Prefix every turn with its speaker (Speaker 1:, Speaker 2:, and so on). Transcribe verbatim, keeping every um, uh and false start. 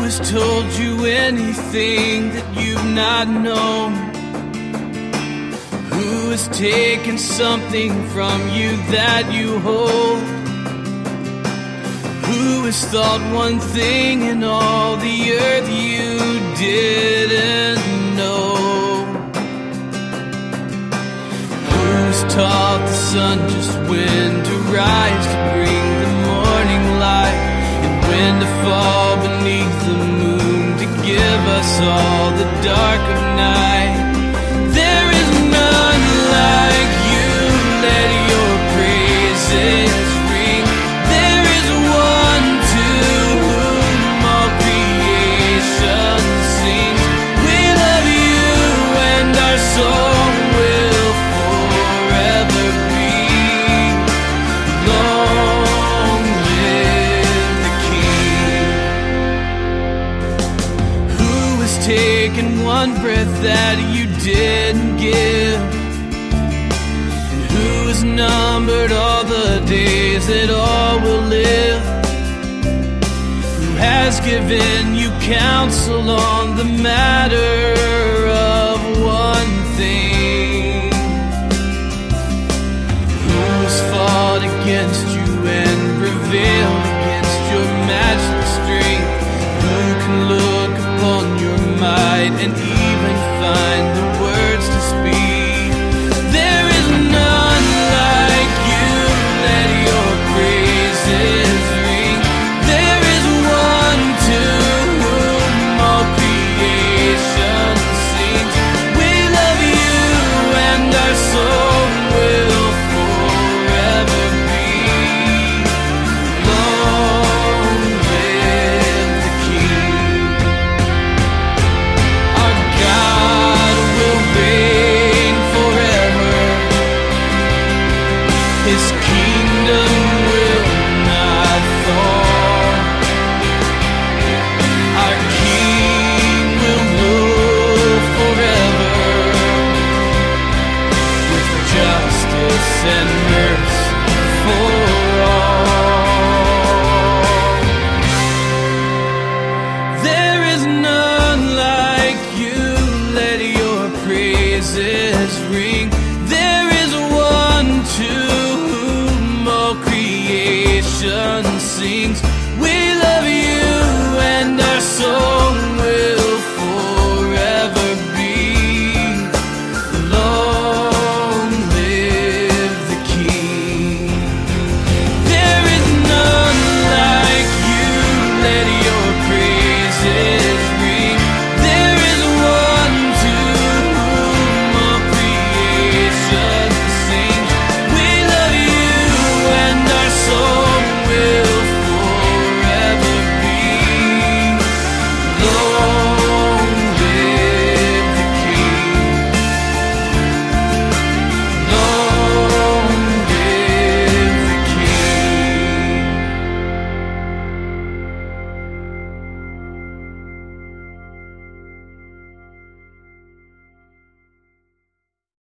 Speaker 1: has told you anything that you've not known? Who has taken something from you that you hold? Who has thought one thing in all the earth you didn't know? Who's taught the sun just when to rise to bring the morning light, and when to fall beneath the moon to give us all the dark of night? There is none like you, let your praises ring. There is one to whom all creation sings. We love you and our song will forever be. Long live the King. Who has taken one breath that you didn't give? And who has numbered all the days that all will live? Who has given you counsel on the matter of one thing? Who's fought against you and prevailed against your matchless strength? Who can look upon your might and even find the words to speak? There is none like you, let your praises ring. There is one to whom all creation sings. We love you and our song will forever be. Long live the King. Our God will reign forever. His kingdom will not fall. Our King will rule forever with justice and mercy for all. There is none like you, let your praises ring. There is one to whom all creation